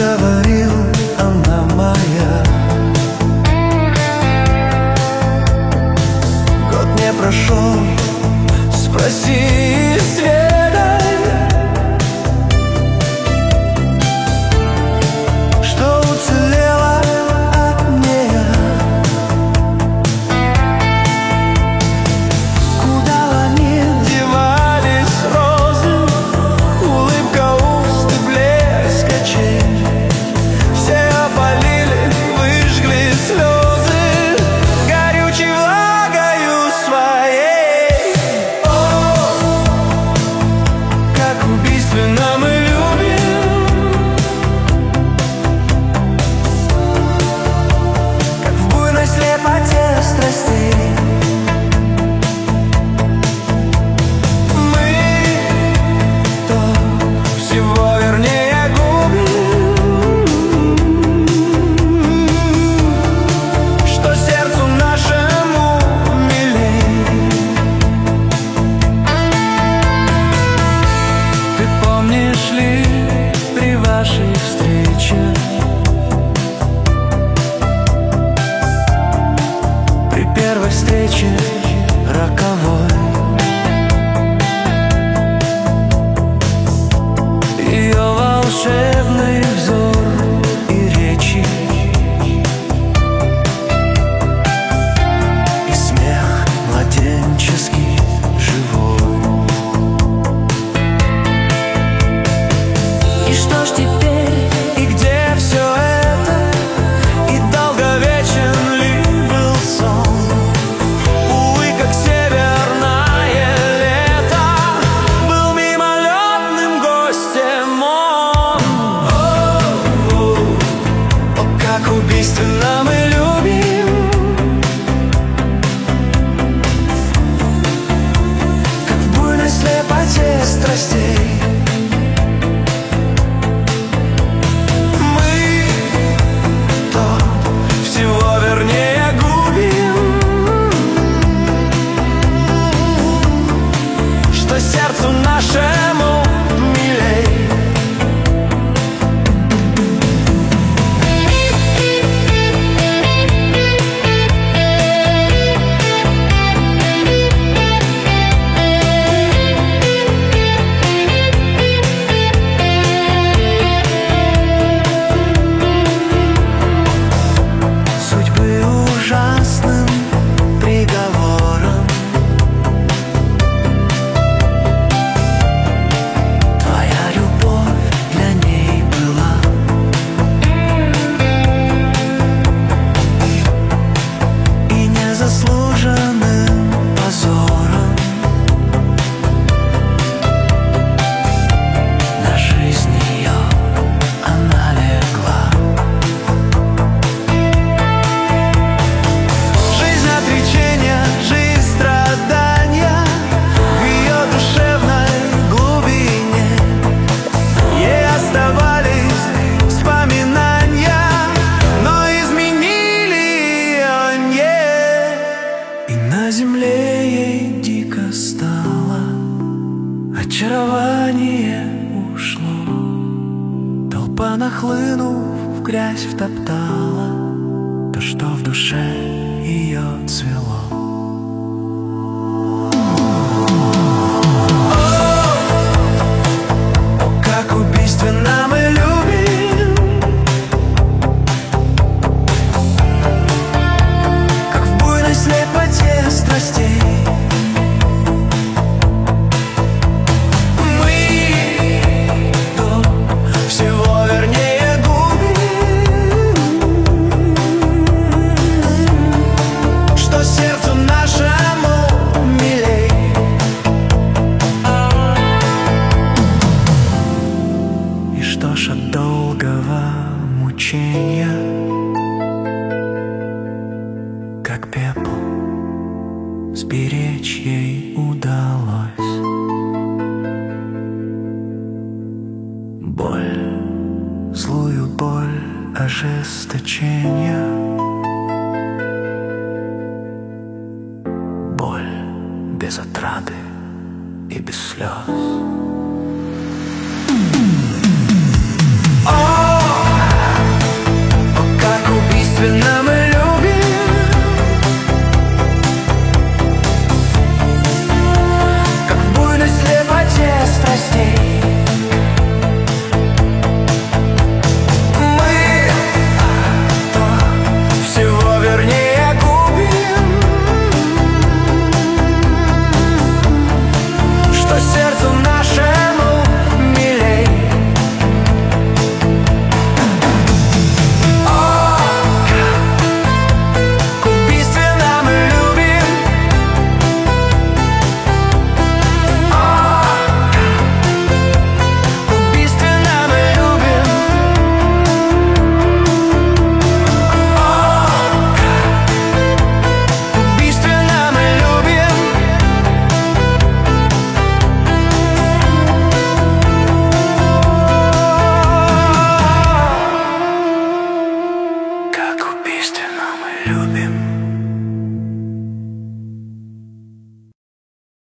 говорил, она моя. Год не прошел, спроси Света, что уцелело от нея. Куда они девались розы, улыбка уст и блеск очей. Все опалили, выжгли слезы горючей влагою своей. О, как убийственно мы любим, как в буйной слепоте страстей. Мы то всего вернее губим, что сердцу нашему милей. Ты помнишь ли при вашей встрече, при первой встрече роковой, ее волшебный взор и речи, и смех младенческий живой? И что ж теперь, и где все это? И долговечен ли был сон? Увы, как северное лето, был мимолетным гостем он. О, как убийственно мы любим, как в буйной слепоте страстей. Мы то всего вернее губим, что сердцу нашему милей. Судьбы ужасным приговором твоя любовь для ней была. И незаслуженным позором на жизнь ее она легла. Жизнь отречения, жизнь страдания в ее душевной глубине. Ей оставались вспоминания, но изменили ее не. И на земле ей дико стало, очарование ушло. Толпа, нахлынув, в грязь втоптала то, что в душе ее цвело. О, как убийственно мы любим, как в буйной слепоте страстей. Мы то всего вернее губим, что сердцу нашему милей. И что ж от долгого мучения, как пепел, сберечь ей удалось боль, злую боль ожесточения, боль без отрады и без слез.